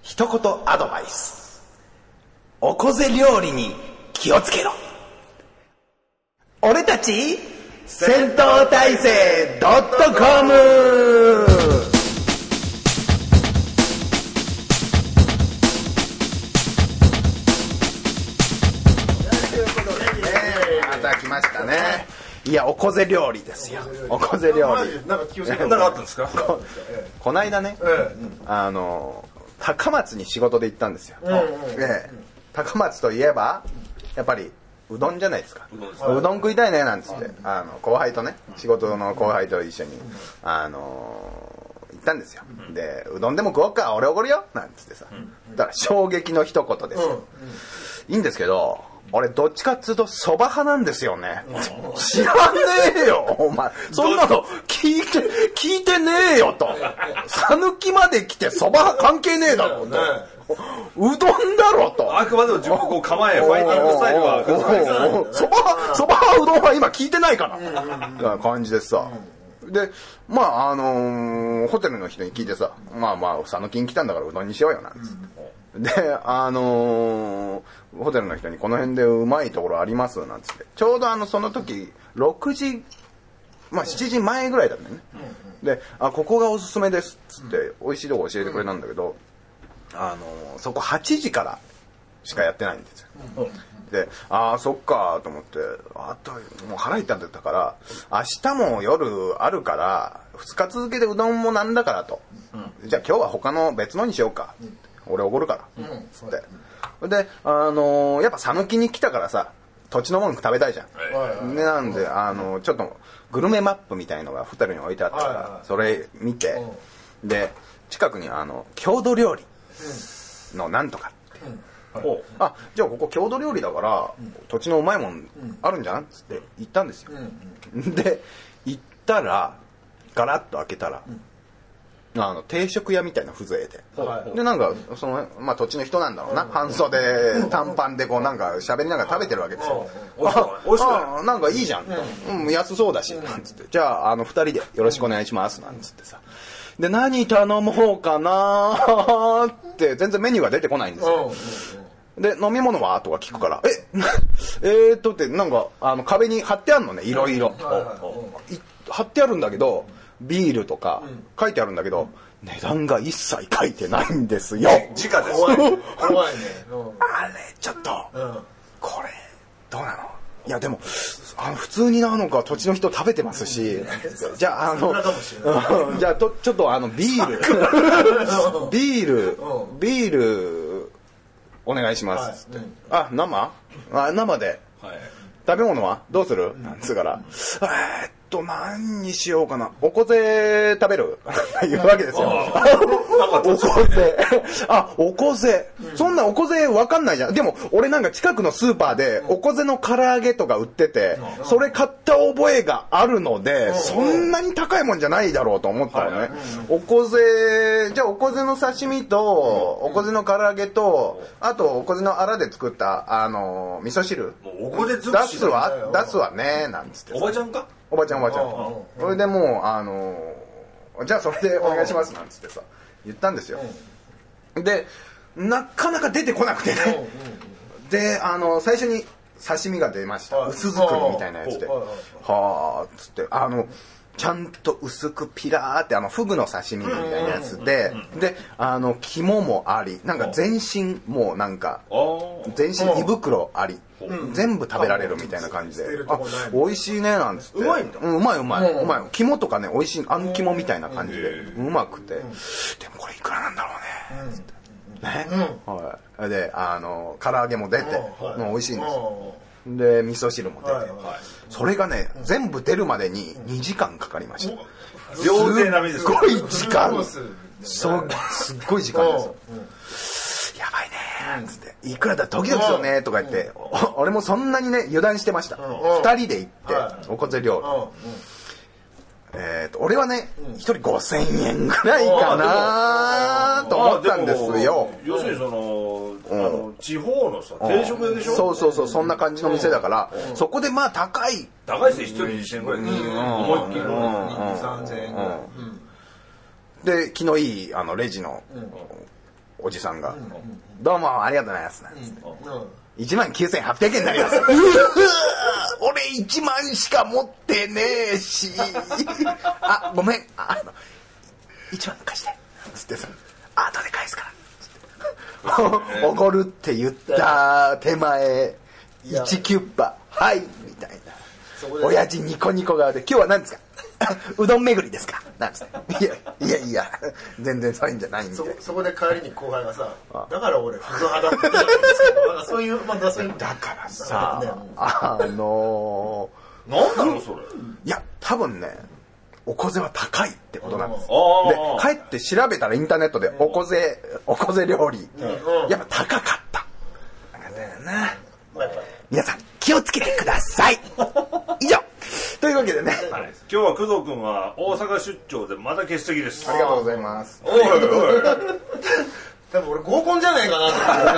一言アドバイス。おこぜ料理に気をつけろ。俺たち戦闘態勢.com。また来ましたね。いや、おこぜ料理ですよ。おこぜ料理。 なんか気をつけることがあったんですか？ こないだね、高松に仕事で行ったんですよ。高松といえばやっぱりうどんじゃないですか。うどん食いたいねなんつって後輩とね、仕事の後輩と一緒に行ったんですよ。で、うどんでも食おうか、俺おごるよなんつってさ、だから衝撃の一言ですよ。いいんですけど、俺どっちかっつうと蕎麦派なんですよね。知らねえよお前、そんなの聞いてねえよと。讃岐まで来て蕎麦派関係ねえだろと。うどんだろと。 あくまでも自分こう構え、ファイティングスタイルは蕎麦派うどんは今聞いてないから感じでさ。で、まあホテルの人に聞いてさ、まあ讃岐に来たんだからうどんにしようよなんつって。で、ホテルの人にこの辺でうまいところありますなんつって。ちょうどその時6時、まあ7時前ぐらいだったね。で、ここがおすすめですっつって美味しいとこ教えてくれたんだけど、そこ8時からしかやってないんですよ。で、そっかと思って、あともう腹痛んでたから、明日も夜あるから2日続けてうどんもなんだからと、じゃあ今日は他の別のにしようか、俺おごるからってで、やっぱ讃岐に来たからさ、土地のもの食べたいじゃん。で、なんでちょっとグルメマップみたいのがホテルに置いてあったから、それ見て、で近くに郷土料理のなんとかって、じゃあここ郷土料理だから土地のうまいもんあるんじゃんっつって行ったんですよ。で行ったらガラッと開けたら、定食屋みたいな風情で、でなんかまあ土地の人なんだろうな、半袖短パンでこうなんか喋りながら食べてるわけですよ。なんかいいじゃん、安そうだしなんつって、じゃあ2人でよろしくお願いしますなんつってさ、で何頼もうかなって全然メニューが出てこないんですよ。で飲み物はとか聞くからってなんか壁に貼ってあるのね、いろいろ貼ってあるんだけど、ビールとか書いてあるんだけど、値段が一切書いてないんですよ。 直です。怖いね。 あれちょっと、これどうなの？いやでも普通になのか土地の人食べてますし、じゃあじゃあちょっとビールお願いしますって、生で、食べ物はどうする？なんつうから何にしようかな、おこぜ食べるって言うわけですよ。おこぜおこぜ、そんなおこぜわかんないじゃん。でも俺なんか近くのスーパーでおこぜの唐揚げとか売ってて、それ買った覚えがあるので、そんなに高いもんじゃないだろうと思ったのね。おこぜ、じゃあおこぜの刺身とおこぜの唐揚げと、あとおこぜのアラで作った味噌汁出すわねなんつって。 おばちゃんか？ おばちゃん。それでもうじゃあそれでお願いしますなんつってさ言ったんですよ。でなかなか出てこなくてね。で最初に刺身が出ました。薄作りみたいなやつで、はーっつってちゃんと薄くピラーってフグの刺身みたいなやつで、で肝もあり、なんか全身もうなんか全身胃袋あり、全部食べられるみたいな感じで、美味しいねなんつって。うまいんだ。うまい。肝とかね美味しい、肝みたいな感じでうまくて、でもこれいくらなんだろうねつってね、はい。で唐揚げも出てもう美味しいんですよ。で味噌汁も出て、それがね全部出るまでに2時間かかりました。すっごい時間、すっごい時間ですよ。やばいねーつって、いくらだドキドキするねとか言って、俺もそんなにね油断してました。2人で行っておこぜ料理、俺はね1人5000円ぐらいかなと思ったんですよ。 要するに地方のさ定食屋でしょ。 そうそんな感じの店だから、そこでまあ高いですね、1人2000円ぐらい、思いっきり 2、3000円ぐらいで、気のいいレジのおじさんが、どうもありがとうございます。19,800円になります。俺1万しか持ってねえし。あ、ごめん。1万貸して。つってさ、後で返すから。おごるって言った手前、1キュッパ、はいみたいな。親父ニコニコ顔で、今日は何ですかうどん巡りですかなんつって。いや、全然そういうんじゃないんで。 そこで帰りに後輩がさ、だから俺、フグ派だって言うんですけど、そういう、 だからさ、 なんなのそれ。 いや、多分ね、おこぜは高いってことなんです。で、帰って調べたらインターネットでおこぜ料理、やっぱ高かった。だよな。皆さん、気をつけてください。以上。というわけでね、 今日は工藤君は大阪出張でまだ欠席です。 ありがとうございます。 多分俺合コンじゃないかな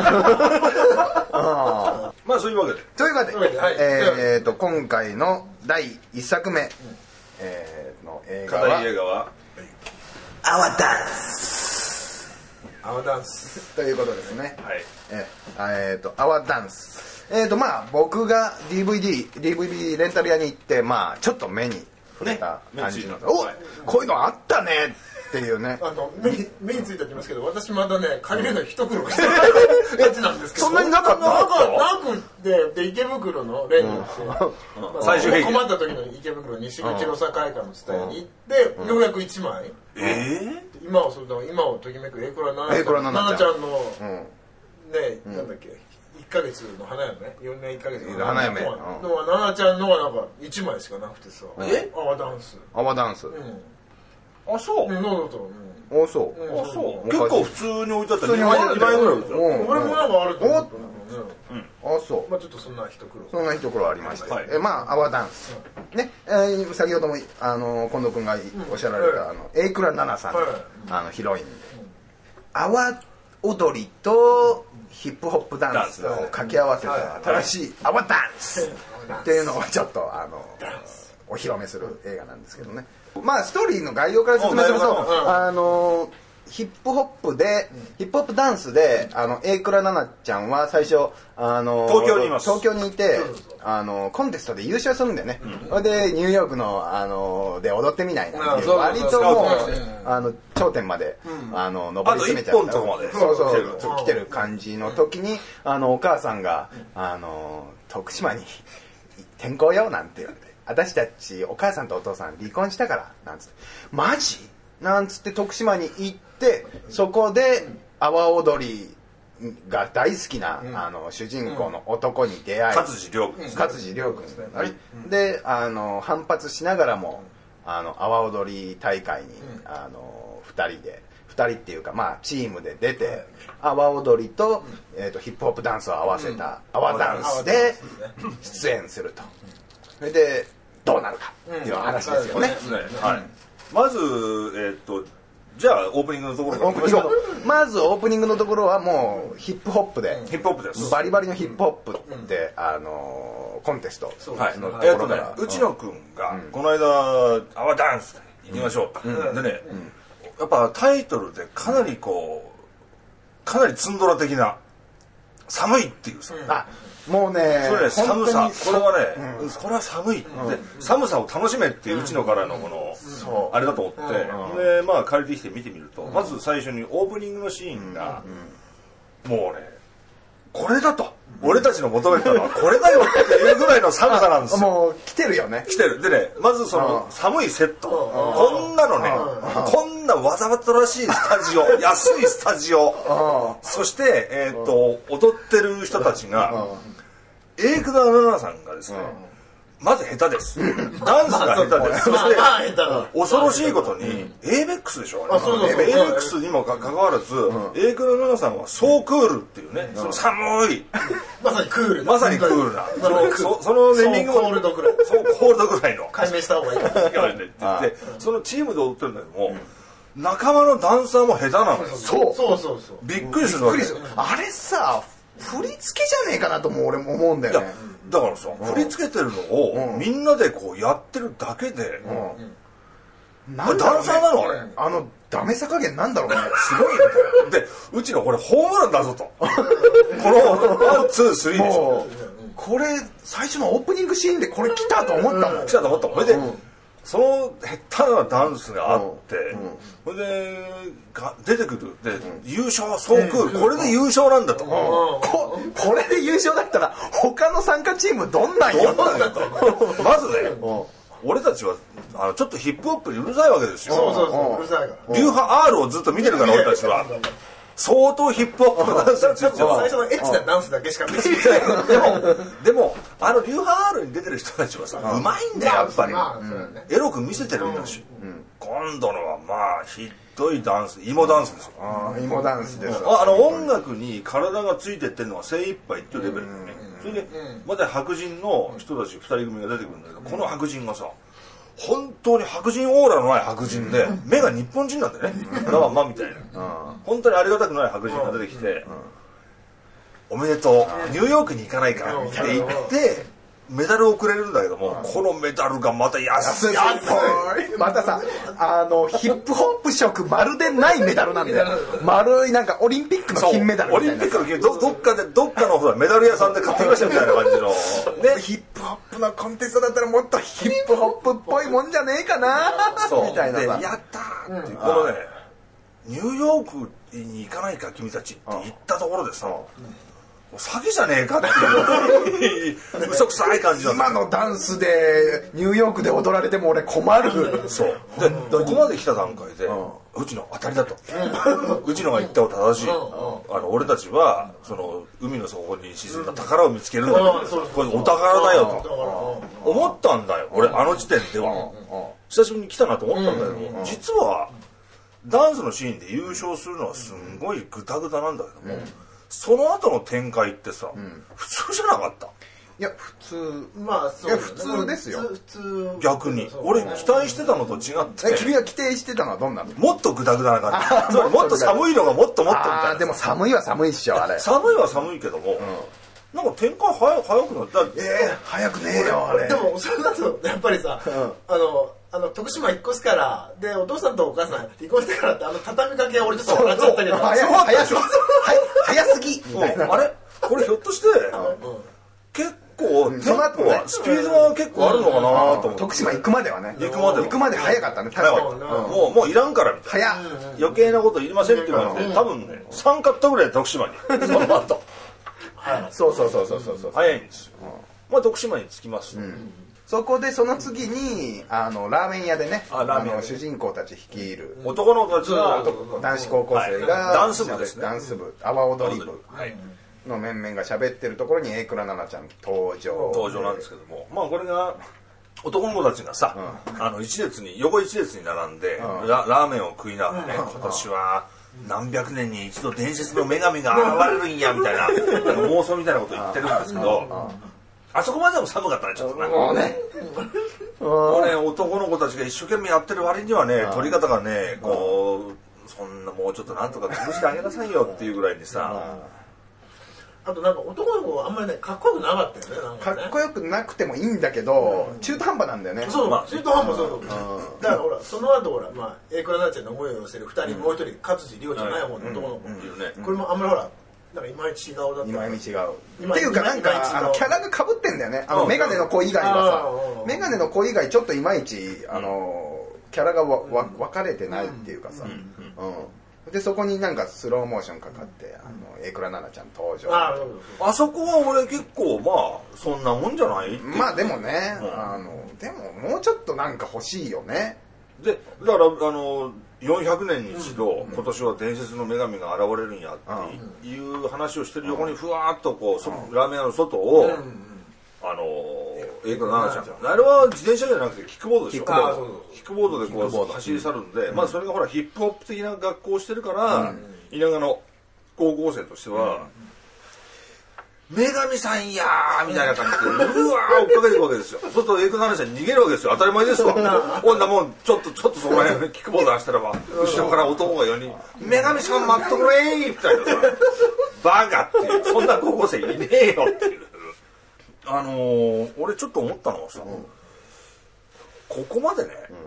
と。 まあそういうわけで。 というわけで、今回の第1作目の映画は、 語り映画はアワダンス。 アワダンスということですね。 はい。 アワダンス。まあ僕が DVD レンタル屋に行って、まあちょっと目に触れた感じの、お、こういうのあったねっていうね。 目についたって言いますけど、私まだね、借りるの一苦労してるやつなんですけど。 そんなになかった？ なくて、池袋のレンタルって、 最終兵器困った時の池袋西口ロサ会館のスタイルに行って、ようやく1枚。今をときめくエイクラナナちゃんの、ね、なんだっけ。1ヶ月の花嫁4年1ヶ月の花嫁のナナちゃんのはなんか1枚しかなくてさ、アワダンス。 あ、そう。 そう結構普通に置いてあった2枚ぐらいですよ。 俺もなんかあると思ったあ、そう。 まあちょっとそんな一苦労。 そんな一苦労ありまして、まあアワダンスね、先ほども近藤君がおっしゃられた榮倉奈々さんのヒロインで、阿波踊りとヒップホップダンスを掛け合わせた新しいアワダンスっていうのをちょっとお披露目する映画なんですけどね。まあストーリーの概要から説明しますと、ヒップホップダンスで榮倉奈々ちゃんは最初東京にいてコンテストで優勝するんだよね。それでニューヨークので踊ってみないなっていう割ともう頂点まで上り詰めちゃったそう来てる感じの時にお母さんが徳島に転校よなんて言われて、私たちお母さんとお父さん離婚したからなんつって、マジなんつって徳島に行って、そこで阿波踊りが大好きな、主人公の男に出会い、 勝地涼君で反発しながらも阿波踊り大会に2人っていうかまあチームで出て、阿波踊りとヒップホップダンスを合わせた阿波ダンスで出演すると。それでどうなるかっていう話ですよね。 まずじゃあオープニングのところまずオープニングのところはもうヒップホップでバリバリのヒップホップってコンテストのところから内野くんがこの間「アワダンス行きましょう」でね、やっぱタイトルでかなりツンドラ的な寒いっていうさ、 もうね、 寒さ、これはね、これは寒いって、寒さを楽しめっていう内野からのこのあれだと思って、でまあ借りてきて見てみると、まず最初にオープニングのシーンがもうね、これだと、俺たちの求めたのはこれだよっていうぐらいの寒さなんですよ。 もう来てるよね。 来てる。でね、まずその寒いセット、こんなのね、こんなわざわざらしいスタジオ、安いスタジオ、そして踊ってる人たちが、榮倉奈々さんがですね、まず下手です。ダンスが下手です。そして恐ろしいことに ABEX でしょ。ABEX にもかかわらず、榮倉奈々さんはそうクールっていうね、その寒い、 まさにクールなそのネーミングもコールドぐらい、 そうコールドぐらいの解明した方がいいって言って、そのチームで踊ってるんだけども、仲間のダンサーも下手なのよ。 そうびっくりするわけ。 あれさ、振り付けじゃねえかなとも俺も思うんだよね。 だからさ、振り付けてるのをみんなでこうやってるだけで、 なんだろうね、 ダンサーなのあれ。 ダメさ加減なんだろうね。すごいね。 で、うちのこれホームランだぞと。このワン、ツー、スリーでしょ。 これ、最初のオープニングシーンでこれ来たと思ったもん。 来たと思ったもん。それで、その下手なダンスがあって、それで、出てくる。で、優勝、総空、これで優勝なんだと。 これで優勝だったら、他の参加チームどんなんよ。 まずね、俺たちはちょっとヒップホップにうるさいわけですよ。 そううるさいから。 流派 R をずっと見てるから俺たちは。相当ヒップホップのダンスについては最初のエッチなダンスだけしか見てない。 でも流派 R に出てる人たちはさ、うまいんだよやっぱり。エロく見せてるんだし。今度のはまあひどいダンス、芋ダンスですよ。 芋ダンスです。 音楽に体がついてってるのが精一杯っていうレベルだよね。それでまた白人の人たち2人組が出てくるんだけど、この白人がさ、本当に白人オーラのない白人で、目が日本人なんだよね。だからまあみたいな。本当にありがたくない白人が出てきて、おめでとう、ニューヨークに行かないかって言って、メダルをくれるんだけども、このメダルがまた安い。 またさ、ヒップホップ色まるでないメダルなんだよ。丸いなんかオリンピックの金メダルみたいな。 オリンピックの金、どっかのほらメダル屋さんで買ってきましたみたいな感じの。 で、ヒップホップのコンテストだったらもっとヒップホップっぽいもんじゃねえかなみたいなさ。 で、やったーっていう、このね、ニューヨークに行かないか君たちって言ったところでさ、詐欺じゃねえかっていう嘘くさい感じだった。 今のダンスでニューヨークで踊られても俺困る。 そうで、ここまで来た段階でうちの当たりだと、うちのが言った正しい、俺たちはその海の底に沈んだ宝を見つけるんだ、これお宝だよと思ったんだよ俺、あの時点では。久しぶりに来たなと思ったんだけど、実はダンスのシーンで優勝するのはすんごいグタグタなんだけども、その後の展開ってさ、普通じゃなかった？ いや普通、 まあそう、 いや普通ですよ。 普通逆に俺期待してたのと違って、 君が規定してたのはどんなの？ もっとグダグダな感じ。つまりもっと寒いのがもっとみたいな。 でも寒いは寒いっしょあれ。 寒いは寒いけども、なんか展開早くなった。 早くねえよあれ。 でもそれだとやっぱりさ、徳島引っ越すからでお父さんとお母さん引っ越してからって畳みかけは俺ちょっと笑っちゃったけど、 早すぎみたいな。 あれこれひょっとして結構テンポはスピードは結構あるのかなと思って。 徳島行くまではね。 行くまで早かったね。確かに。 もういらんからみたいな。余計なこと言いませんっていう感じで、多分ね3カットぐらいで徳島にその後。 そう。 早いんですよ。まあ徳島に着きます。 そこでその次にラーメン屋でね、主人公たち率いる男の子たちが男子高校生がダンス部ですね。 ダンス部阿波踊り部の面々が喋ってるところに榮倉奈々ちゃん登場なんですけども、まあこれが男の子たちがさ、横一列に並んでラーメンを食いながらね、今年は何百年に一度伝説の女神が現れるんやみたいな妄想みたいなこと言ってるんですけど、あそこまでも寒かったねちょっとね。もうね男の子たちが一生懸命やってる割にはね、撮り方がねこうそんなもうちょっとなんとか潰してあげなさいよっていうぐらいにさ。 あとなんか男の子はあんまりねかっこよくなかったよね。 かっこよくなくてもいいんだけど、中途半端なんだよね。 そう、中途半端そう。だからほらその後ほら榮倉奈々ちゃんの思いを寄せる2人、もう一人勝地涼じゃない方の男の子、これもあんまりほらなんかいまいち違うだった。いまいち違う。っていうかなんかキャラが被ってんだよね。メガネの子以外はさ、メガネの子以外ちょっといまいちキャラが分かれてないっていうかさ。でそこになんかスローモーションかかって榮倉奈々ちゃん登場。 あそこは俺結構まあそんなもんじゃない？ まあでもね、でももうちょっとなんか欲しいよね。 でだから400年に一度今年は伝説の女神が現れるんやっていう話をしてる横にふわっとこうラーメン屋の外を榮倉奈々ちゃん、あれは自転車じゃなくてキックボードでしょ。キックボードでこう走り去るんで、まあそれがほらヒップホップ的な学校をしてるから田舎の高校生としては女神さんやーみたいな感じでうわー追っかけていくわけですよ。そうすると榮倉奈々ちゃん逃げるわけですよ。当たり前ですわ。こんなもんちょっとその辺キックボード走ったらば後ろから男が4人女神さん待っとくれーみたいなさ、バカっていう、そんな高校生いねえよっていう。俺ちょっと思ったのはさ、ここまでね、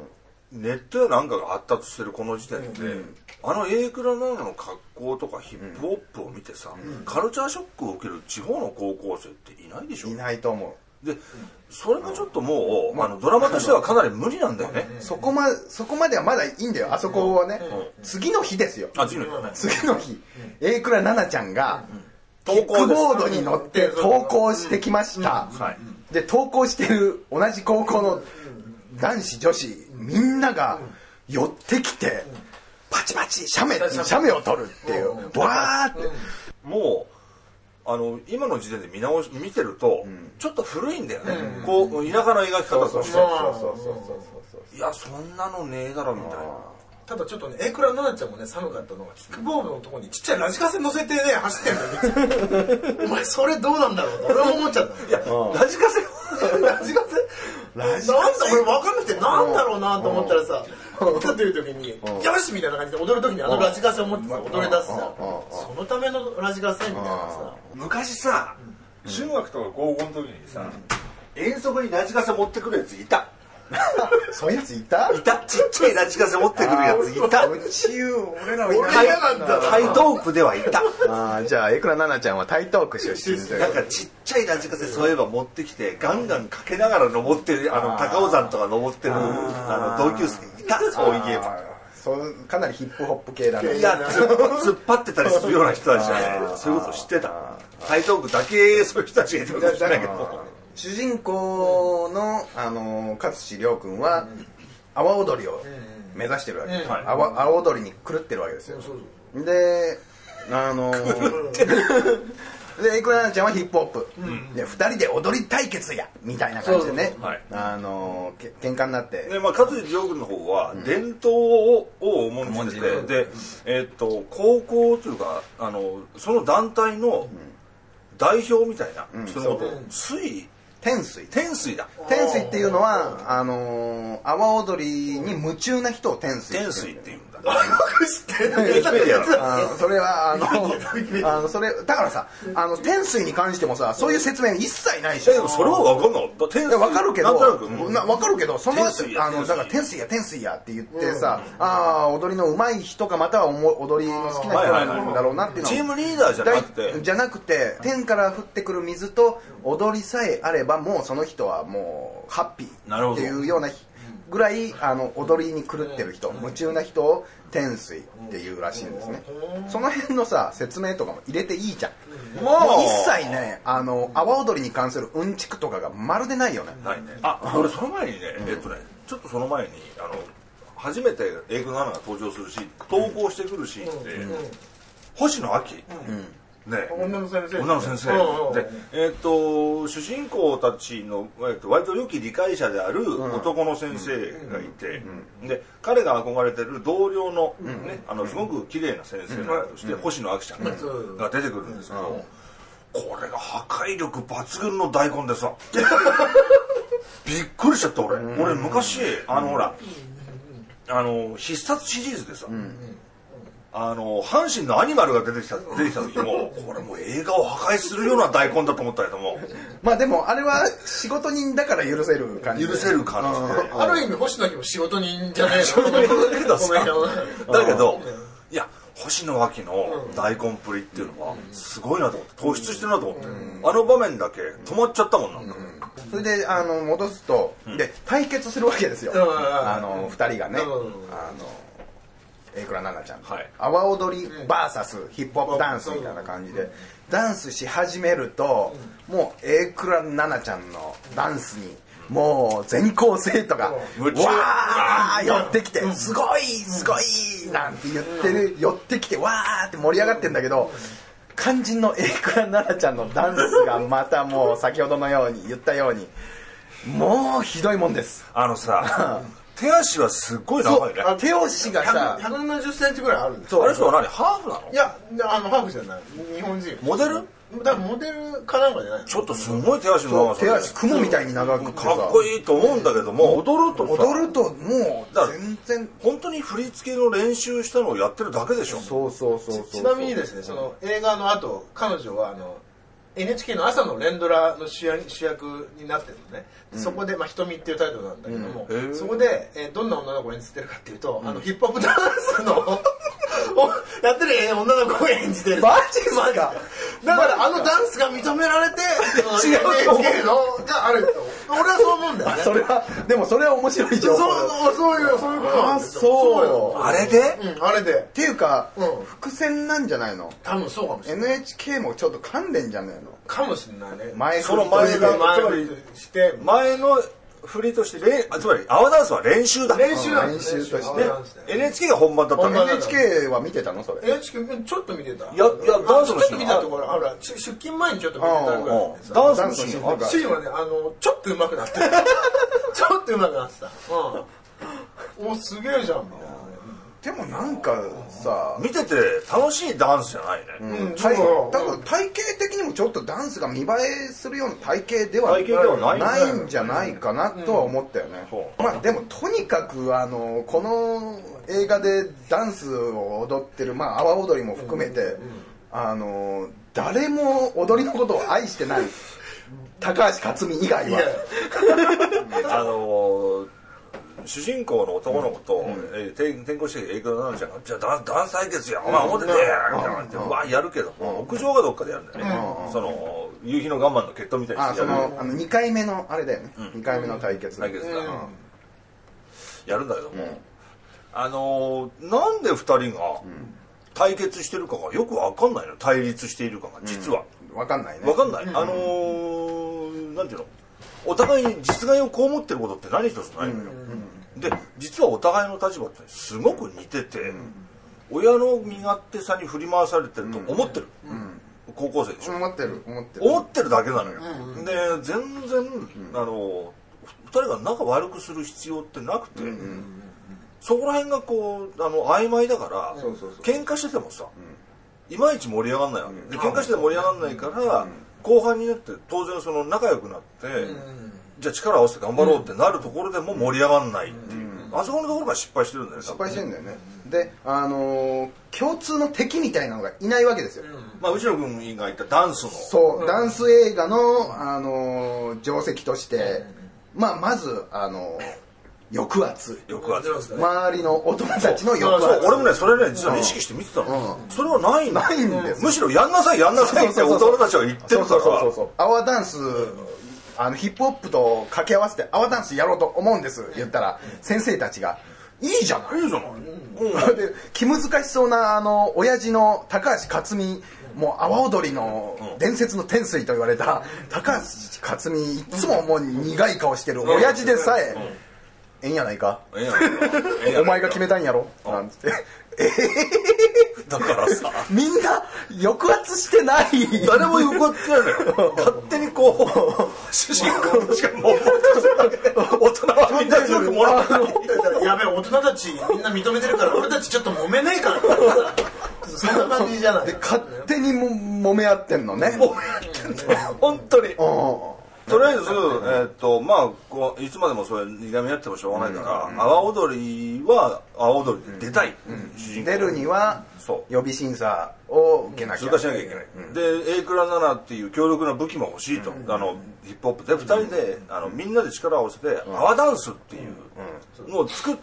ネットやなんかが発達してるこの時点で、あの榮倉奈々の格好とかヒップホップを見てさ、カルチャーショックを受ける地方の高校生っていないでしょ。 いないと思う。 でそれがちょっともう、ドラマとしてはかなり無理なんだよね。 そこまではまだいいんだよ、あそこはね。次の日ですよ。 次の日、榮倉奈々ちゃんがキックボードに乗って登校してきました。で登校してる同じ高校の男子女子みんなが寄ってきてパチパチ写メを撮るっていう、わーって。もう今の時点で見てると、ちょっと古いんだよね、こう田舎の描き方として。いやそんなのねえだろみたいな。 ただちょっとね、榮倉奈々ちゃんもね、寒かったのがキックボードのとこにちっちゃいラジカセ乗せてね走ってんだよ。お前それどうなんだろうって俺も思っちゃった。 いやラジカセなんだ俺分かんなくてなんだろうなと思ったらさ、歌ってる時によしみたいな感じで踊る時にラジカセを持ってさ踊り出すさ、そのためのラジカセみたいなさ。 昔さ、中学とか高校の時にさ、遠足にラジカセ持ってくるやついた。 そういうやついたちっちゃいラジカセ持ってくるやついた。 俺らはいない。台東区ではいた。 じゃあ榮倉奈々ちゃんは台東区出身で、 なんかちっちゃいラジカセそういえば持ってきてガンガンかけながら登ってる高尾山とか登ってる同級生いた。そういえばかなりヒップホップ系だね。 いや突っ張ってたりするような人たちじゃない。そういうこと知ってた。台東区だけそういう人たちがいるかもしれないけど、 主人公の勝地涼君は阿波踊りを目指してるわけです。阿波踊りに狂ってるわけですよ。で榮倉奈々ちゃんはヒップホップで2人で踊り対決やみたいな感じでね、喧嘩になって、 勝地涼君の方は伝統を重んじてて、で高校というかその団体の代表みたいな人のことを天水だ。 天水っていうのは阿波踊りに夢中な人を天水っていうんだ。 それはそれだからさ、天水に関してもさそういう説明一切ないでしょ。 それは分かんなかった。 分かるけどそのだから天水やって言ってさ、踊りの上手い人かまたは踊りの好きな人なんだろうなっていうの。 チームリーダーじゃなくて天から降ってくる水と踊りさえあればもうその人はもうハッピーっていうようなぐらい踊りに狂ってる人、夢中な人を天水っていうらしいんですね。その辺のさ説明とかも入れていいじゃん。もう一切ね阿波踊りに関するうんちくとかがまるでないよね。 俺その前にねちょっとその前に初めて榮倉奈々が登場するシーン、登校してくるシーンで星野亜紀女の先生で、主人公たちの割と良き理解者である男の先生がいて、で彼が憧れてる同僚のすごく綺麗な先生として星野亜紀ちゃんが出てくるんですけど、これが破壊力抜群の大根でさびっくりしちゃった俺昔ほら必殺シリーズでさ、阪神のアニマルが出てきた時もこれもう映画を破壊するような大根だと思ったけども、 まあでもあれは仕事人だから許せる感じある意味星野亜紀も仕事人じゃないだけどいや星野亜紀の大根プリっていうのはすごいなと思って突出してるなと思って、場面だけ止まっちゃったもんなんか。 それで戻すとで対決するわけですよ、2人がね。榮倉奈々ちゃん、阿波踊り VS ヒップホップダンスみたいな感じでダンスし始めると、もう榮倉奈々ちゃんのダンスにもう全校生徒がわー寄ってきてすごいなんて言ってる、寄ってきてわーって盛り上がってんだけど、肝心の榮倉奈々ちゃんのダンスがまたもう先ほどのように言ったようにもうひどいもんです。 手足はすっごい長いね。 手足がさ 170センチぐらいあるんです。 あれ人は何ハーフなの？ いやハーフじゃない、日本人。 モデル？ だからモデルかなんかじゃない。 ちょっとすごい手足の長さ。 手足雲みたいに長くてかっこいいと思うんだけども、踊るともう全然本当に振り付けの練習したのをやってるだけでしょ。 そうちなみにですね、その映画の後彼女は NHK の朝の連ドラの主役になってるのね、そこで、瞳っていうタイトルなんだけども、そこで、どんな女の子を演じてるかっていうと、ヒップホップダンスのやってる女の子を演じてる。 マジっすか。 だからダンスが認められて違う NHK のがあると俺はそう思うんだよね。 それはでもそれは面白い情報。 そういうことなんですよ。 そうあれで、 あれでっていうか、伏線なんじゃないの。 多分そうかもしれない。 NHK もちょっと噛んでんじゃねえのかもしれないね。 その前が前して前の振りとしてつまり阿波ダンスは練習だ。 練習なんです。練習として NHK が本番だったの。 NHK は見てたのそれ。 NHK ちょっと見てた。 いやダンスのシーンちょっと見たところ、ほら出勤前にちょっと見てたぐらいでさ、 ダンスのシーンシーンはねちょっと上手くなってるちょっと上手くなってた。おすげえじゃんみたいな。 でもなんかさ、 見てて楽しいダンスじゃないね。 だから体型的にもちょっとダンスが見栄えするような体型ではないんじゃないかなとは思ったよね。まあでもとにかくこの映画でダンスを踊ってる阿波踊りも含めて誰も踊りのことを愛してない高橋克実以外は。 主人公の男の子と転校して英語の奈々ちゃんがじゃあダンス対決やお前表でやみたいなってわやるけど屋上がどっかでやるんだよね。その夕日の我慢の決闘みたいにしてやる。 2回目のあれだよね。2回目の対決だ。 やるんだけどもなんで2人が対決してるかがよく分かんないの。対立しているかが実は分かんないね。 分かんない。なんていうの、お互いに実害を被ってることって何一つないのよ。で実はお互いの立場ってすごく似てて、親の身勝手さに振り回されてると思ってる、高校生でしょ。思ってるだけなのよ。で全然2人が仲悪くする必要ってなくて、そこら辺がこう曖昧だから喧嘩しててもさいまいち盛り上がんないわけで、喧嘩して盛り上がんないから後半になって当然その仲良くなって、じゃあ力を合わせて頑張ろうってなるところでも盛り上がんないっていう、あそこのところが失敗してるんだよね。 失敗してるんだよね。で共通の敵みたいなのがいないわけですよ。 内野君が言ったダンスのそう、ダンス映画の定石として、まず抑圧、周りの大人たちの抑圧。 俺もねそれね実は意識して見てたの。それはないんです。むしろやんなさいって大人たちは言ってるから。 アワダンスヒップホップと掛け合わせてアワダンスやろうと思うんです言ったら先生たちがいいじゃない。で気難しそうな親父の高橋克実、もう阿波踊りの伝説の天水と言われた高橋克実、いつももう苦い顔してる親父でさえええんやないかお前が決めたんやろなんつってだからさみんな抑圧してない。 誰も抑圧してないのよ。勝手にこう主人公としかもう大人はみんな強くもらわない。 やべえ大人たちみんな認めてるから俺たちちょっと揉めねえからそんな感じじゃない。 で勝手に揉め合ってんのね。 揉め合ってんだよ本当に。とりあえず、いつまでもそれ苦みやってもしょうがないから、阿波踊りは阿波踊りで出たい、主人公出るには予備審査を受けなきゃ通過しなきゃいけない、で榮倉奈々っていう強力な武器も欲しいと、ヒップホップで2人でみんなで力を合わせて阿波ダンスっていうのを作って、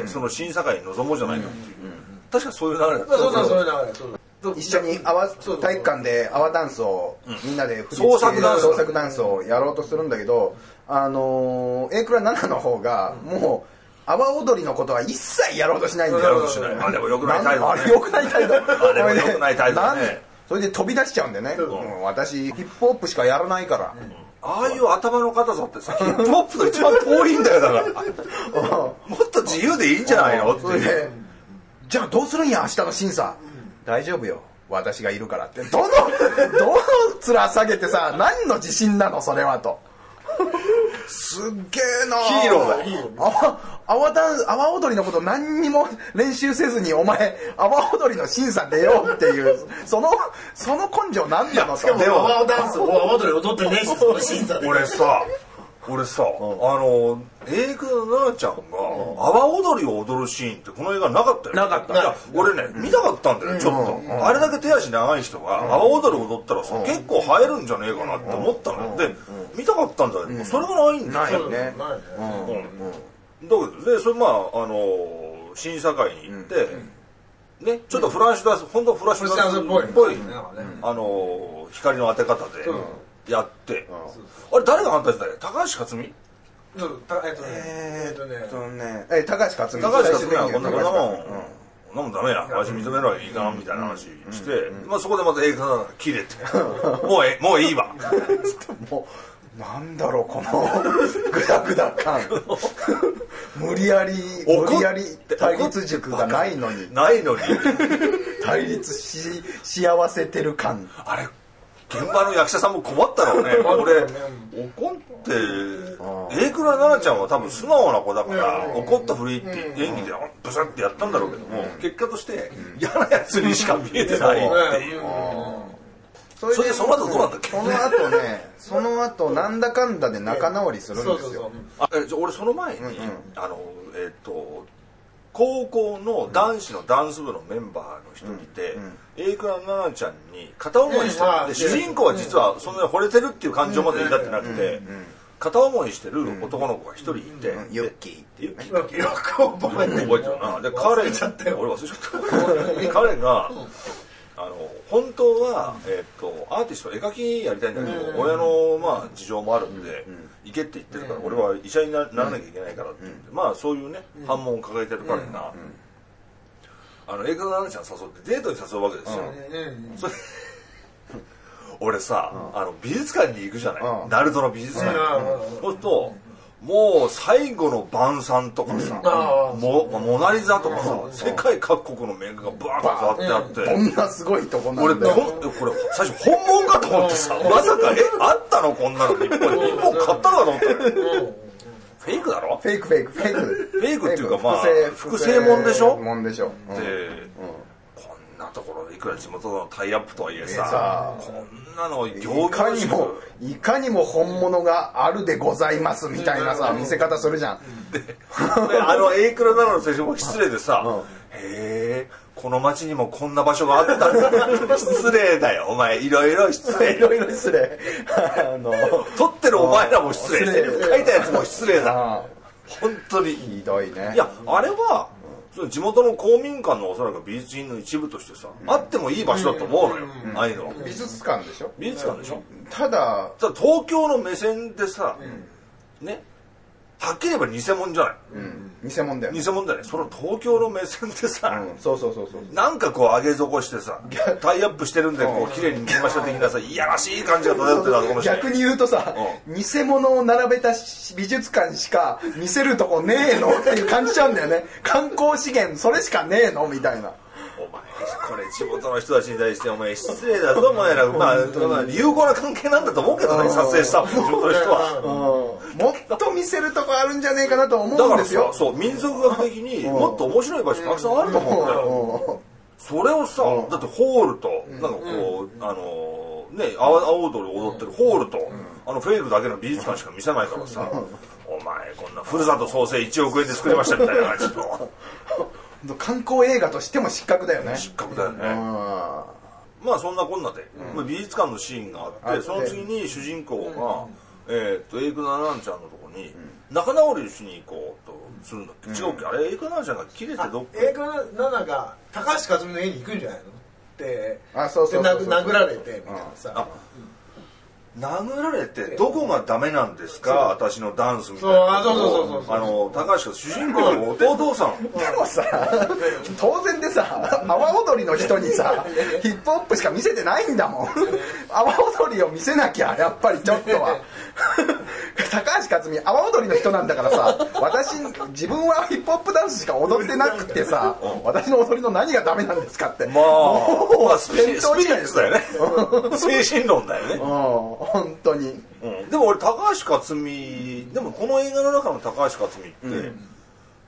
その審査会に臨もうじゃないかっていう、確かそういう流れだった。 そういう流れ。 一緒に体育館で阿波ダンスをみんなで創作ダンスをやろうとするんだけど、榮倉奈々の方がもう阿波踊りのことは一切やろうとしないんだよ。 あれも良くない態度ね。 良くない態度。 あれも良くない態度ね。 それで飛び出しちゃうんでね。私ヒップホップしかやらないから。 ああいう頭の硬さってさ、ヒップホップの一番遠いんだよだから。もっと自由でいいんじゃないのって。 じゃあどうするんや明日の審査。大丈夫よ私がいるからってどの面下げてさ、何の自信なのそれはと。すっげえなヒーローだ。 阿波踊りのこと何にも練習せずにお前阿波踊りの審査出ようっていうその根性何なのと。 でも阿波ダンス阿波踊り踊ってねえしその審査で。 俺さ俺さ、榮倉奈々ちゃんが阿波踊りを踊るシーンってこの映画なかったよ。 なかった。 いや俺ね見たかったんだよちょっと。あれだけ手足長い人が阿波踊り踊ったらさ結構映えるんじゃねえかなって思ったので見たかったんだけどそれがないんだよ。 ないね。 だけどでそれ審査会に行ってねちょっとフランスダンス本当フランスダンスっぽい光の当て方でやってあれ誰が反対したの？高橋克実？ 高橋克実はこんなもんダメな私認めろよいいかなみたいな話してそこでまた映画が切れてもういいわもうなんだろうこのグダグダ感無理やり対立軸がないのに対立し合わせてる感。 あれ現場の役者さんも困ったろうね。俺怒って榮倉奈々ちゃんは多分素直な子だから怒ったふりって演技でブシャってやったんだろうけども結果として嫌なやつにしか見えてないっていう。それでその後どうなんだっけ？ その後なんだかんだで仲直りするんですよ。 俺その前に高校の男子のダンス部のメンバーの人いて榮倉奈々ちゃんに片思いしてる。主人公は実はそんなに惚れてるっていう感情まで至ってなくて片思いしてる男の子が一人いてユッキーっていうよく覚えてるな。で彼俺忘れちゃった彼が本当はアーティスト絵描きやりたいんだけど親の事情もあるんで行けって言ってるから俺は医者にならなきゃいけないからって言ってそういうね反問を抱えてる彼が榮倉奈々ちゃん誘ってデートに誘うわけですよ。それ俺さ美術館に行くじゃないナルトの美術館に。そうするともう最後の晩餐とかさモナリザとかさ世界各国の名画がバーッと飾ってあってこんなすごいとこなんだよ。 これ最初本物かと思ってさまさかあったのこんなの日本買ったのかと思ったよ。フェイクだろ？ フェイクっていうか複製もんでしょ？ でこんなところでいくら地元のタイアップとはいえさこんなのいかにも本物があるでございますみたいなさ見せ方するじゃん。 で榮倉奈々の選手も失礼でさへえこの町にもこんな場所があったんだ失礼だよお前いろいろ失礼撮ってるお前らも失礼セリフ書いたやつも失礼だ本当にひどいね。 いやあれは地元の公民館のおそらく美術品の一部としてさあってもいい場所だと思うのよああいうのは。 美術館でしょ？ ただ東京の目線でさねはっきり言えば偽物じゃない。 偽物だよね。 その東京の目線でさそうなんか上げ底してさタイアップしてるんで綺麗に見えました的なさいやらしい感じが漂ってたかもしれない。 逆に言うとさ偽物を並べた美術館しか見せるとこねえのっていう感じちゃうんだよね。観光資源それしかねえのみたいな。 お前これ地元の人たちに対してお前失礼だぞお前ら有効な関係なんだと思うけどね撮影スタッフ地元の人はもっと見せるとこあるんじゃねえかなと思うんですよ。 だからそう民族学的にもっと面白い場所たくさんあると思うんだよ。それをさだってホールとなんか阿波踊り踊ってるホールとフェイクだけの美術館しか見せないからさお前こんなふるさと創生1億円で作りましたみたいな感じの観光映画としても失格だよね。 そんなこんなで美術館のシーンがあってその次に主人公が榮倉奈々ちゃんのとこに仲直りしに行こうとするんだっけ？違うっけ？あれ榮倉奈々ちゃんが切れてどっか榮倉奈々が高橋克実の家に行くんじゃないのってそう殴られてみたいなさ殴られてどこがダメなんですか私のダンスみたいな高橋が主人公の弟さんでもさ当然でさ阿波踊りの人にさヒップホップしか見せてないんだもん。阿波踊りを見せなきゃやっぱりちょっとは高橋克実阿波踊りの人なんだからさ自分はヒップホップダンスしか踊ってなくてさ私の踊りの何がダメなんですかってスピリッツだよね精神論だよね本当に、 でも俺高橋克実でもこの映画の中の高橋克実って、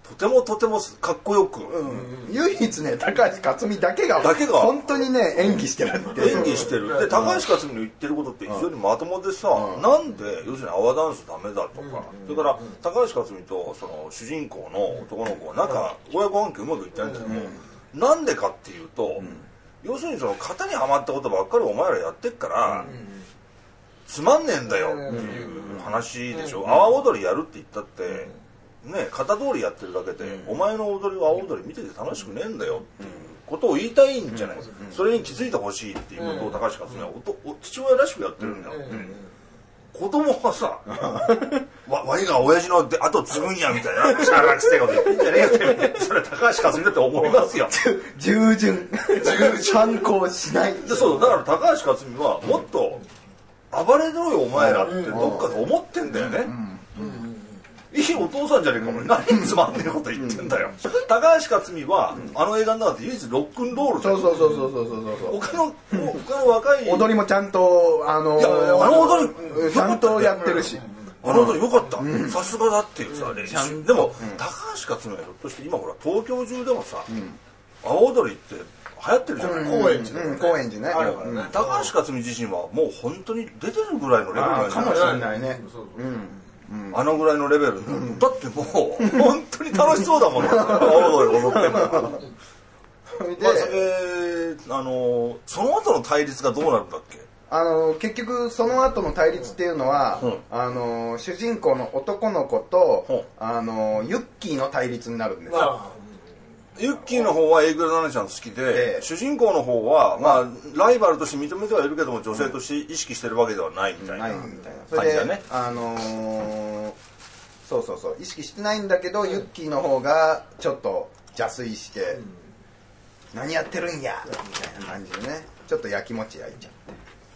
とてもかっこよく、 唯一ね高橋克実だけが本当にね演技してるって演技してる。で高橋克実の言ってることって非常にまともでさ、なんで要するに泡ダンスダメだとか、それから高橋克実とその主人公の男の子はなんか親子関係うまくいってないんだけども、なんでかっていうと、要するにその型にはまったことばっかりお前らやってっから、つまんねえんだよっていう話でしょ。阿波踊りやるって言ったってね、型通りやってるだけで、お前の踊りは阿波踊り見てて楽しくねえんだよっていうことを言いたいんじゃない。それに気づいてほしいっていうことを高橋克実は父親らしくやってるんだよ。子供はさ、わいが親父の後継ぐんやみたいなシャーラクセえこと言ってんじゃねえよって、それ高橋克実だって思いますよ。 従順反抗しない。 そうだから高橋克実はもっと暴れろよお前らってどっかで思ってんだよね。いいお父さんじゃねえかも。何つまんねえこと言ってんだよ。高橋克実はあの映画の中で唯一ロックンロールだよ。 そう他の若い踊りもちゃんとあの踊りちゃんとやってるし、 あの踊りよかった、さすがだっていうさ練習でも高橋克実はひょっとして今ほら東京中でもさ阿波踊りって流行ってるじゃない。 高円寺ね。 高橋克実自身はもう本当に出てるぐらいのレベルなんじゃないかもしれないね。 あのぐらいのレベルだってもう本当に楽しそうだもん。阿波踊り踊ってんだから。その後の対立がどうなるんだっけ。 結局その後の対立っていうのは、主人公の男の子とユッキーの対立になるんですよ。 ユッキーの方は榮倉奈々ちゃん好きで、主人公の方はまあライバルとして認めてはいるけども女性として意識してるわけではないみたいな感じだね。 そう意識してないんだけど、ユッキーの方がちょっと邪推して何やってるんやみたいな感じでね、ちょっとやきもち焼いちゃって、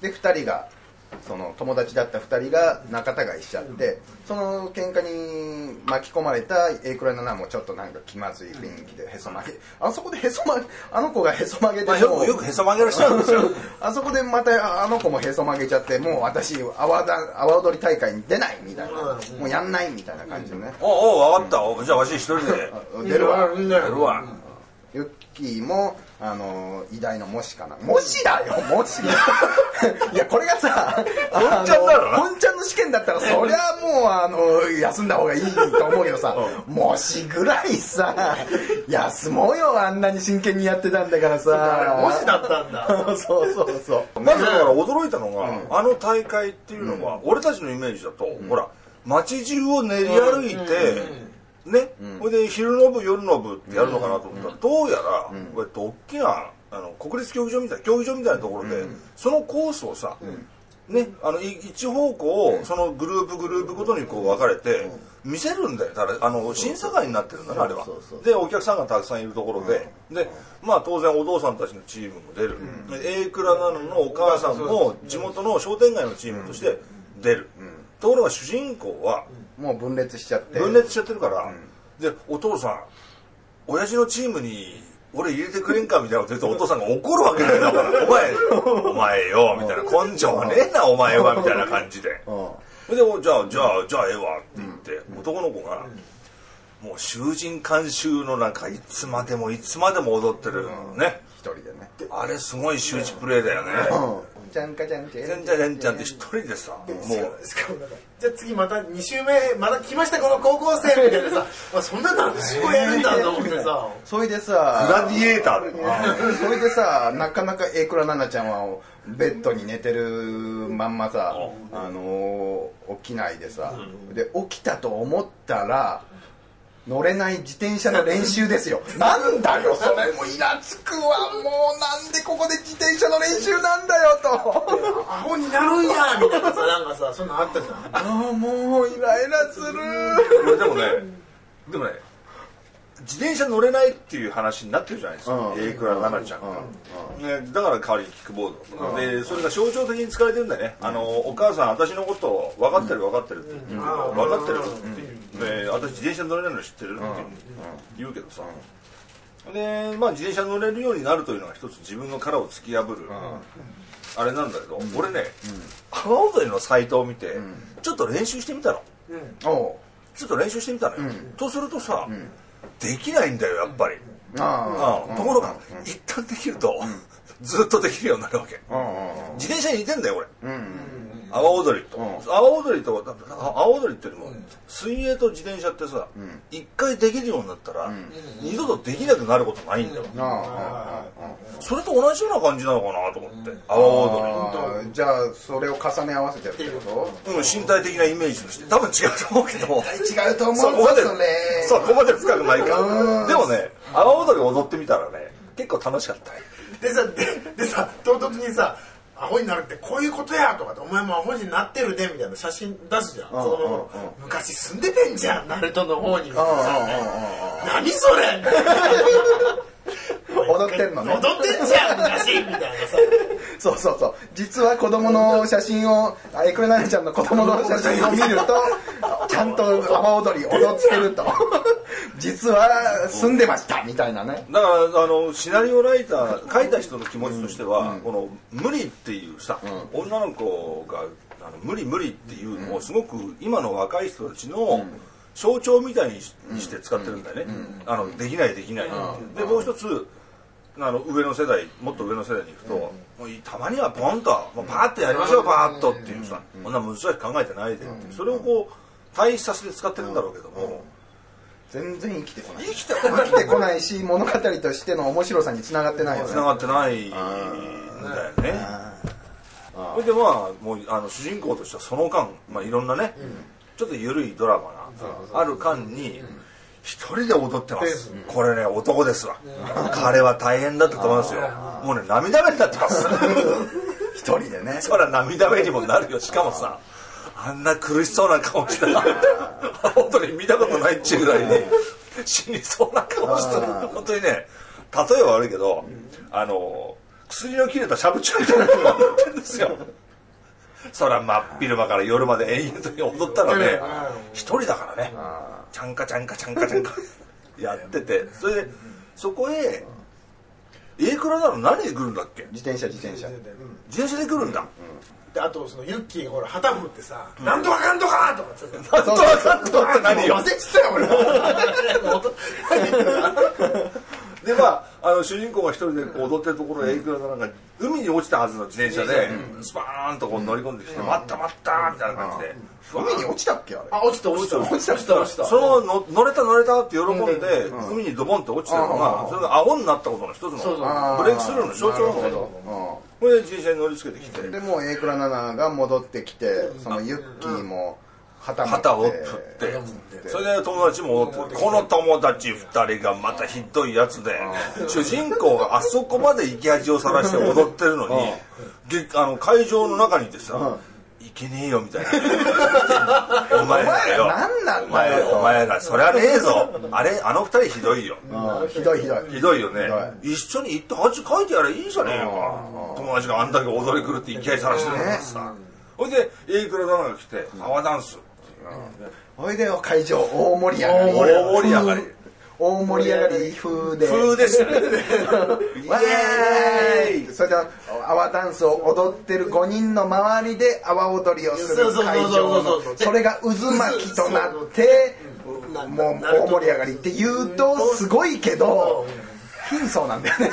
で2人がその友達だった2人が仲違いしちゃって、その喧嘩に巻き込まれた榮倉奈々もちょっとなんか気まずい雰囲気でへそ曲げ、あそこでへそ曲げ、あの子がへそ曲げでよくへそ曲げる人なんですよ。 あそこでまたあの子もへそ曲げちゃって、もう私阿波踊り大会に出ないみたいな、もうやんないみたいな感じでね。 おう分かった、じゃあわし一人で出るわ。ユッキーも偉大の模試かな、模試だよ模試。いやこれがさ本ちゃんだろな。 本ちゃんの試験だったらそりゃもう休んだ方がいいと思うけどさ、模試ぐらいさ休もうよ、あんなに真剣にやってたんだからさ。 模試だったんだ。 そうまずだから驚いたのが、あの大会っていうのは俺たちのイメージだと、ほら街中を練り歩いてね、それで昼の部夜の部ってやるのかなと思ったら、どうやらこうやって大きな国立競技場みたいなところで、そのコースをさ、ね、一方向をそのグループごとにこう分かれて見せるんだよ。だから審査会になってるんだなあれは。でお客さんがたくさんいるところで、まあ当然お父さんたちのチームも出る、榮倉奈々のお母さんも地元の商店街のチームとして出る。ところが主人公はもう分裂しちゃってるから、でお父さん親父のチームに俺入れてくれんかみたいなこと言ってお父さんが怒るわけだよ。お前よみたいな、根性はねえなお前はみたいな感じで、でじゃあええわって言って、男の子がもう囚人監修のなんかいつまでも踊ってるね、 一人でね。 あれすごい周知プレイだよね。 ちゃんかちゃんちゃんって一人でさ、もうしかもなんかじゃあ次また2週目また来ましたこの高校生みたいなさ、そんな何週もやるんだと思ってさ、 それでさグラディエーターでそれでさ、なかなか榮倉奈々ちゃんはベッドに寝てるまんまさ、起きないでさ、で起きたと思ったら乗れない自転車の練習ですよ。なんだよそれ、もうイラつくわ。もうなんでここで自転車の練習なんだよと。 アホになるんやみたいなさ、なんかさ、そんなのあったじゃん。 もうイライラする。 でもね自転車乗れないっていう話になってるじゃないですか、榮倉奈々ちゃんが、だから代わりにキックボード、でそれが象徴的に使われてるんだよね。お母さん私のこと分かってるって言う、分かってるってで私自転車乗れないの知ってるって言うけどさ、でまあ自転車乗れるようになるというのが一つ自分の殻を突き破るあれなんだけど、俺ね阿波踊りのサイトを見てちょっと練習してみたの。とするとさ、 できないんだよやっぱり。ところが一旦できるとずっとできるようになるわけ。自転車に似てんだよ俺。阿波踊りと。阿波踊りと、阿波踊りっていうのも水泳と自転車ってさ、一回できるようになったら二度とできなくなることないんだよ。それと同じような感じなのかなと思って。阿波踊り。じゃあそれを重ね合わせてるってこと？ 身体的なイメージとして多分違うと思うけど。 違うと思う。 そこまで深くないから。でもね、阿波踊り踊ってみたらね、結構楽しかったね。 でさ唐突にさアホになるってこういうことやとかってお前もアホになってるねみたいな写真出すじゃん。子供の昔住んでてんじゃんナルトの方に。何それ踊ってんのね。 踊ってんじゃん昔みたいなさ。 そう実は子供の写真をエクレナネちゃんの子供の写真を見るとちゃんと阿波踊り踊ってると実は住んでましたみたいなね。 だからシナリオライター書いた人の気持ちとしては、この無理っていうさ、女の子が無理っていうのをすごく今の若い人たちの象徴みたいにして使ってるんだよね。できないっていう。でもう一つ上の世代、もっと上の世代に行くと、たまにはポンとパーッとやりましょうパーッとっていうさ、こんな難しく考えてないでっていう、それをこう対比させて使ってるんだろうけども、 全然生きてこないし物語としての面白さにつながってないよね。 つながってないんだよね。それでもう主人公としてはその間、いろんなね、ちょっと緩いドラマがある間に一人で踊ってます。これね男ですわ。彼は大変だったと思いますよ。もうね涙目になってます。 一人でね。 そりゃ涙目にもなるよ。しかもさ、あんな苦しそうな顔してた本当に見たことないっちゅうぐらいに死にそうな顔してる。本当にね、例えば悪いけど、薬の切れたしゃぶちゃんみたいなのが踊ってるんですよ。そら真っ昼間から夜まで延々と踊ったらね、一人だからね、チャンカやってて、それでそこへAクラなの何で来るんだっけ？ 自転車で来るんだ。 であとそのユッキーがほら旗振ってさ、なんとかかんとかとかってなんとかかんとかって何よ。 忘れちゃったよ俺。 で主人公が一人で踊ってるところへ行くのが海に落ちたはずの自転車でスパーンとこう乗り込んできて、待ったみたいな感じで。 海に落ちたっけあれ？ 落ちた。 その乗れたって喜んで海にドボンって落ちてるのが、それがアホになったことの一つのブレイクスルーの象徴なんだけど、これで自転車に乗りつけてきて、 でもうエイクラナナが戻ってきて、そのユッキーも旗を振ってそれで友達も踊ってこの友達2人がまたひどいやつで、主人公があそこまで生き恥をさらして踊ってるのに会場の中にいてさ、いけねえよみたいな。お前らよ。 なんなんだよ。 お前らそりゃねえぞ。あの二人ひどいよ。 ひどいよね。一緒に行って恥書いてやれいいじゃねえよ。友達があんだけ踊り狂って生き合いさらしてるんだからさ。ほいでエイクラダナが来て阿波ダンス。 ほいで会場大盛り上がり。大盛り上がり風でしたね。 わーい。それで阿波ダンスを踊ってる5人の周りで阿波踊りをする会場のそれが渦巻きとなってもう大盛り上がりって言うとすごいけど貧相なんだよね。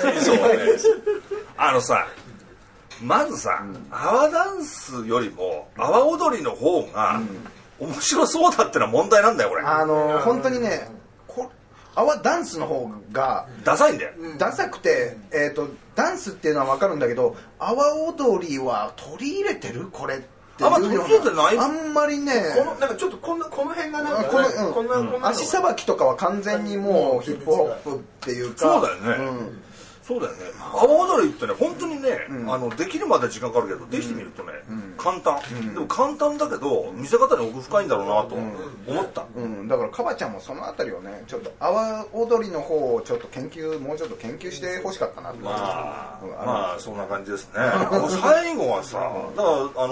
さまずさ、阿波ダンスよりも阿波踊りの方が面白そうだってのは問題なんだよこれ。 本当にね、阿波ダンスの方がダサいんだよ。 ダサくて、ダンスっていうのは分かるんだけど、阿波踊りは取り入れてるこれっていうような。 取り入れてない。 あんまりね。 なんかちょっとこの辺がなんかこの足さばきとかは完全にもうヒップホップっていうか。 そうだよね。そうだよね。阿波踊りってね、本当にね、できるまで時間かかるけど、できてみるとね、簡単。でも簡単だけど、見せ方に奥深いんだろうなと思った。 だからカバちゃんもそのあたりをね、ちょっと阿波踊りの方をちょっともうちょっと研究してほしかったなと。 まあそんな感じですね。最後はさ、だから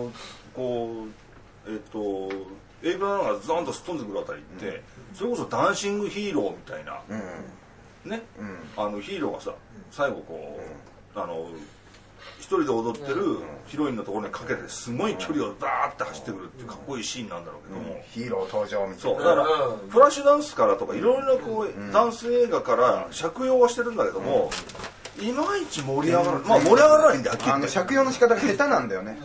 エイブラナがザンとすっ飛んでくるあたりって、それこそダンシングヒーローみたいな。ね、ヒーローがさ最後こう一人で踊ってるヒロインのところにかけてすごい距離をダーって走ってくるっていうかっこいいシーンなんだろうけども、 ヒーロー登場みたいな。 そうだからフラッシュダンスからとかいろいろなこうダンス映画から借用はしてるんだけども、いまいち盛り上がらない。まあ盛り上がらないんで、はっきり言って借用の仕方が下手なんだよね。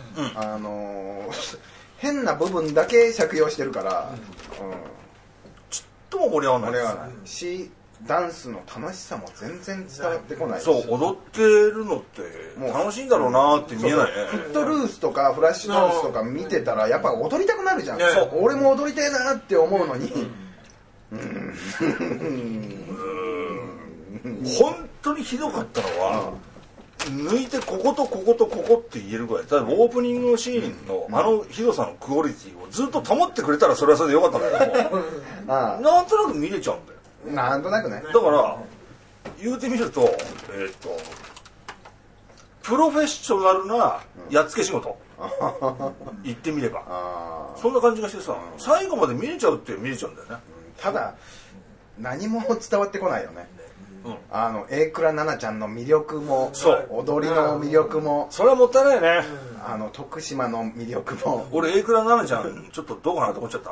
変な部分だけ借用してるから、 ちょっとも盛り上がらない。 盛り上がらないし、ダンスの楽しさも全然伝わってこないし。 そう、踊ってるのって楽しいんだろうなって見えないね。 フットルースとかフラッシュダンスとか見てたらやっぱ踊りたくなるじゃん。俺も踊りたいなって思うのに、 本当にひどかったのは、抜いてこことこことここって言えるぐらい。例えばオープニングシーンのあのひどさのクオリティをずっと保ってくれたらそれはそれでよかったんだけども、なんとなく見れちゃうんだよ。 なんとなくね。 だから言うてみると、プロフェッショナルなやっつけ仕事、言ってみればそんな感じがしてさ、最後まで見れちゃうって見れちゃうんだよね。 ただ何も伝わってこないよね。榮倉奈々ちゃんの魅力も、踊りの魅力も、 それはもったいないね。 徳島の魅力も。 俺榮倉奈々ちゃんちょっとどうかなと思っちゃった。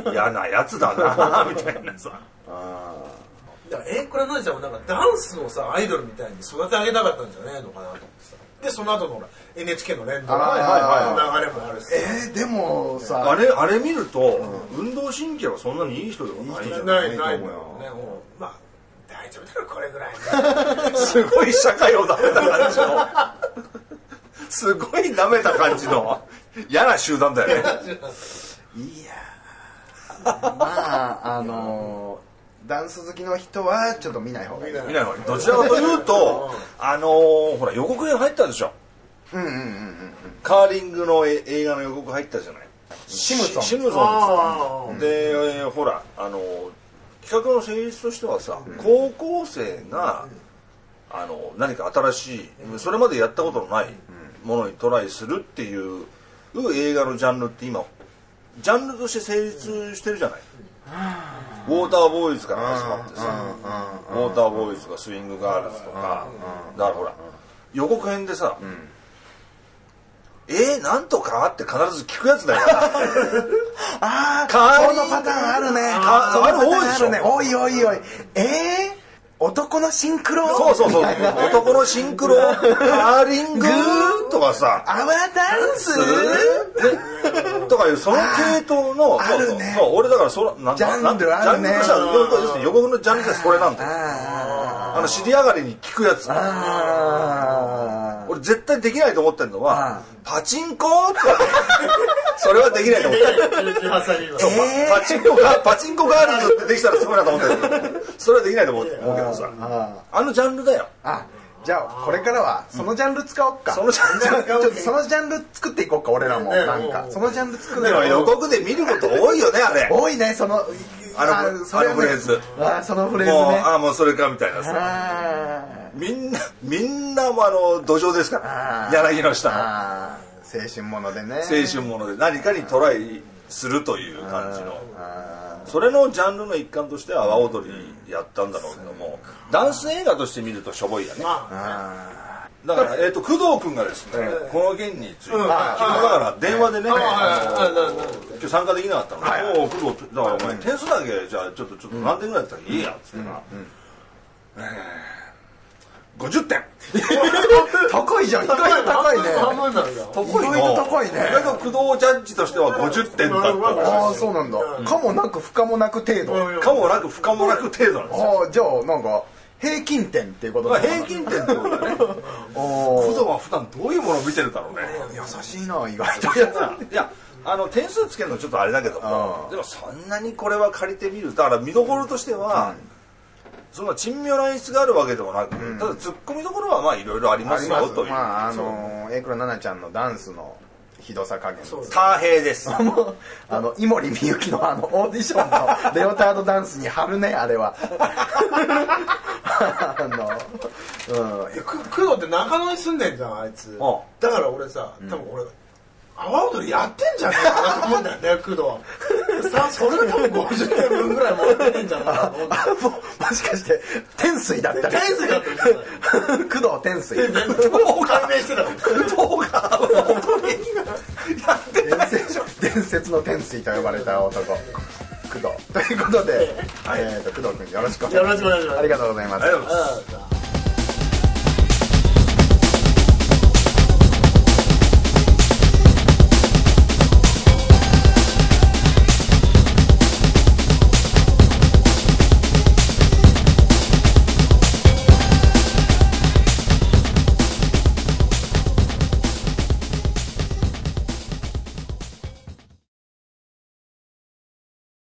嫌なやつだなみたいなさ。 榮倉奈々ちゃんもなんかダンスのさアイドルみたいに育て上げたかったんじゃないのかなと思ってさ。でその後のほら NHK の連動の流れもあるし。 でもさ、 あれ見ると運動神経はそんなにいい人でもないじゃん。 ないと思うよね。まあ大丈夫だろこれぐらい。 すごい社会を舐めた感じの、すごい舐めた感じの嫌な集団だよね。 いやまあダンス好きの人はちょっと見ない方がいい。 見ない方がいい。どちらかというとほら予告編入ったでしょ。カーリングの映画の予告入ったじゃない。シムソンでほら企画の成立としてはさ、高校生が何か新しいそれまでやったことのないものにトライするっていう映画のジャンルって今ジャンルとして成立してるじゃない。ウォーターボーイズから始まってさ、ウォーターボーイズとかスイングガールズとか、だからほら予告編でさ、なんとかって必ず聞くやつだよ。 このパターンあるね。 多いでしょ。 おいおいおい。男のシンクロ。 そう男のシンクロカーリングとかさ、 アワーダンスとかいうその系統の、そう俺だからジャンルあるね。予告のジャンルでそれなんだよ。尻上がりに聞くやつ。俺絶対できないと思ってるのはパチンコとかそれはできないと思ってる。パチンコガールズってできたらすごいなと思ってる。それはできないと思うけどさ、ジャンルだよ。 じゃあこれからはそのジャンル使おうか。そのジャンル作っていこうか。俺らもなんかそのジャンル作る。 でも予告で見ること多いよねあれ。 多いねそのフレーズ。 そのフレーズね。 もうそれかみたいなさ。みんなも土壌ですから柳の下の青春ものでね。 青春もので何かにトライするという感じの。それのジャンルの一環として阿波踊りやったんだろうけども、ダンス映画として見るとしょぼいやね。だから工藤君がですね、この件について昨日だから電話でね、今日参加できなかったので、工藤だからお前点数だけじゃあちょっと何点ぐらいだったらいいやっつってな。50点。 高いじゃん。意外と高いね。 意外と高いね。意外と工藤ジャッジとしては50点だった。 そうなんだ。かもなく不可もなく程度。 かもなく不可もなく程度なんですよ。 じゃあなんか平均点っていうことだね。 平均点ってことだね。工藤は普段どういうものを見てるんだろうね。 優しいな意外と。 いや点数つけるのちょっとあれだけども、でもそんなにこれは借りてみる。だから見どころとしては。そんな珍妙な演出があるわけでもなく、ただツッコミどころはまあいろいろありますよという。 榮倉奈々ちゃんのダンスのひどさ加減。 ターヘイです。 井森美幸のオーディションのレオタードダンスに貼るねあれは。 工藤って中野に住んでんじゃんあいつ。だから俺さ多分俺阿波踊りやってんじゃねえかなと思うんだよね工藤。 それ多分50点分ぐらい持ってんじゃないかな。 もしかして天水だったり。 天水だったり。 工藤天水。 解明してた。 工藤が本当にやってないでしょ。 伝説の天水と呼ばれた男。工藤ということで、工藤君よろしくお願いします。 よろしくお願いします。 ありがとうございます。 ありがとうございます。